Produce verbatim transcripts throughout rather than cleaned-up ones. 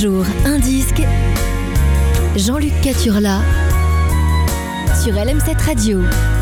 jour, un disque. Jean-Luc Caturla sur L M sept Radio.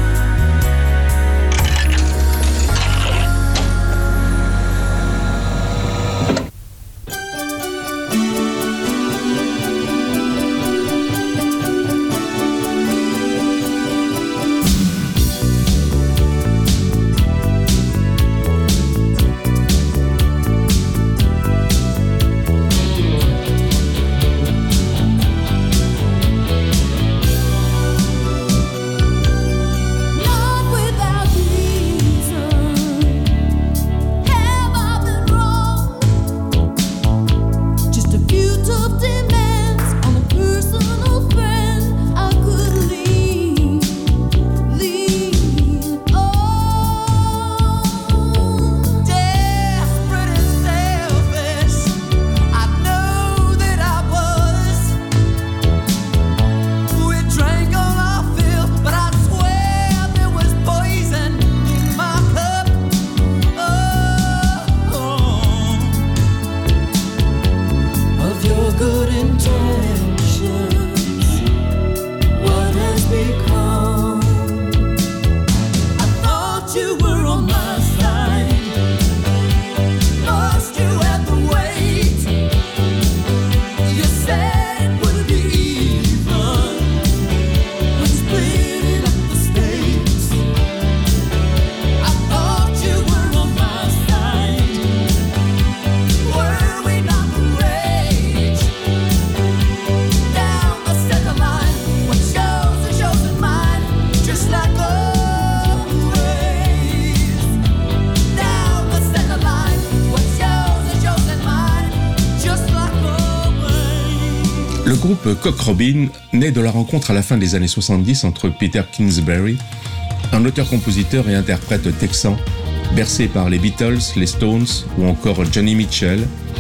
Le groupe Cock Robin naît de la rencontre à la fin des années soixante-dix entre Peter Kingsbury, un auteur-compositeur et interprète texan, bercé par les Beatles, les Stones ou encore Johnny Mitchell,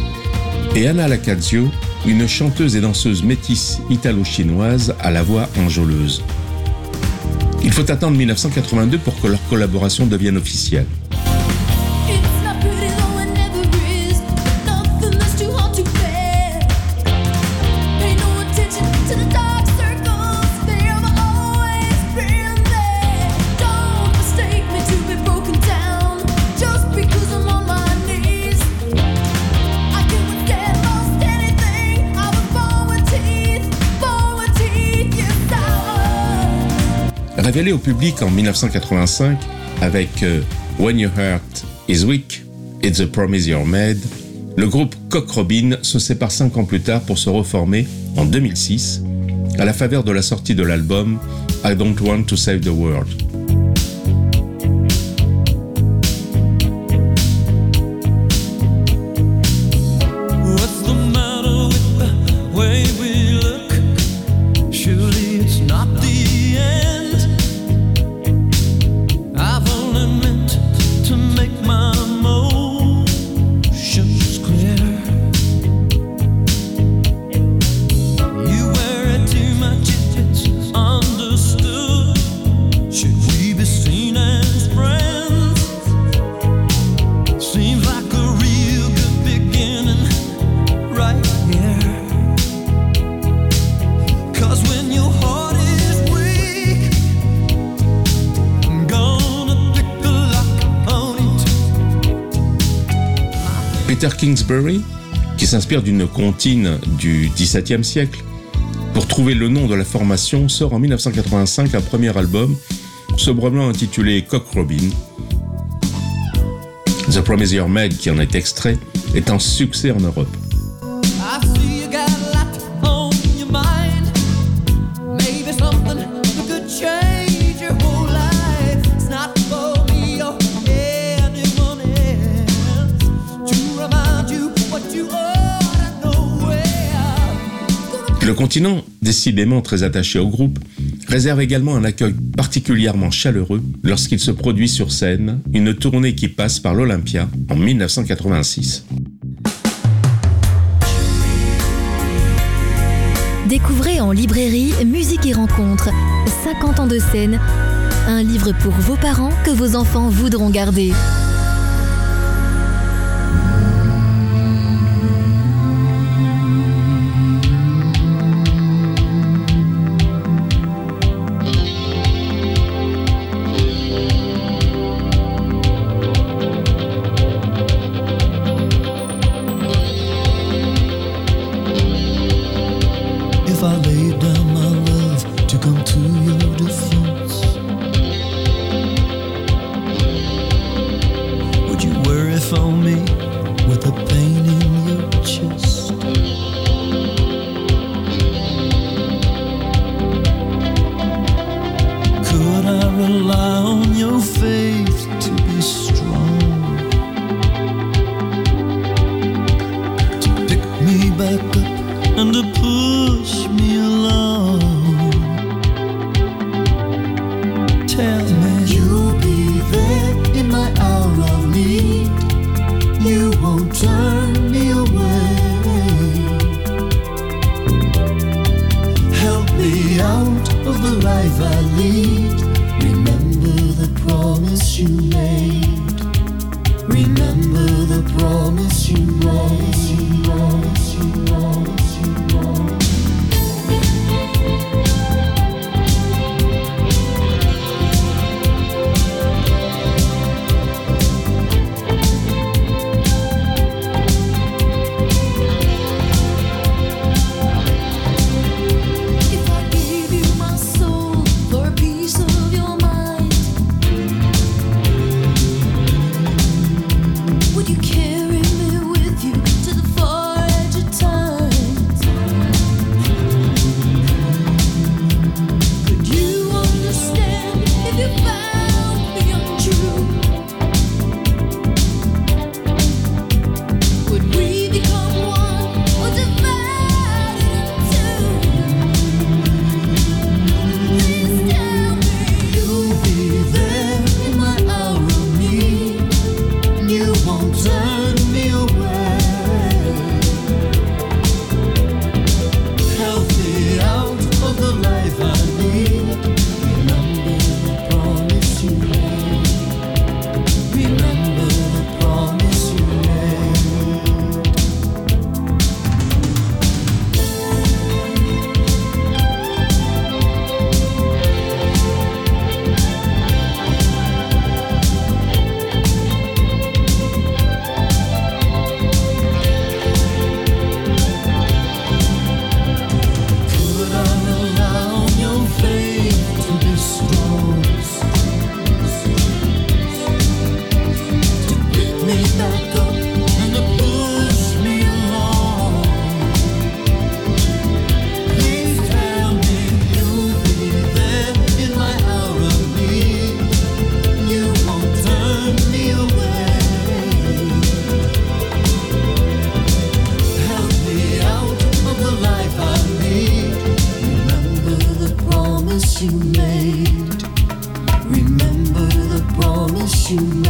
et Anna Lacazio, une chanteuse et danseuse métisse italo-chinoise à la voix enjôleuse. Il faut attendre dix-neuf cent quatre-vingt-deux pour que leur collaboration devienne officielle. Révélé au public en dix-neuf cent quatre-vingt-cinq avec euh, When Your Heart Is Weak, It's a Promise You're Made, le groupe Cock Robin se sépare cinq ans plus tard pour se reformer en deux mille six à la faveur de la sortie de l'album I Don't Want to Save the World. Peter Kingsbury, qui s'inspire d'une comptine du dix-septième siècle, pour trouver le nom de la formation, sort en dix-neuf cent quatre-vingt-cinq un premier album, sobrement intitulé Cock Robin. The Promise You're Made, qui en est extrait, est un succès en Europe. Le continent, décidément très attaché au groupe, réserve également un accueil particulièrement chaleureux lorsqu'il se produit sur scène, une tournée qui passe par l'Olympia en dix-neuf cent quatre-vingt-six. Découvrez en librairie Musique et Rencontres, cinquante ans de scène, un livre pour vos parents que vos enfants voudront garder. life I lead. Remember the promise you made. Remember the promise you made. You promise, you promise, you promise. You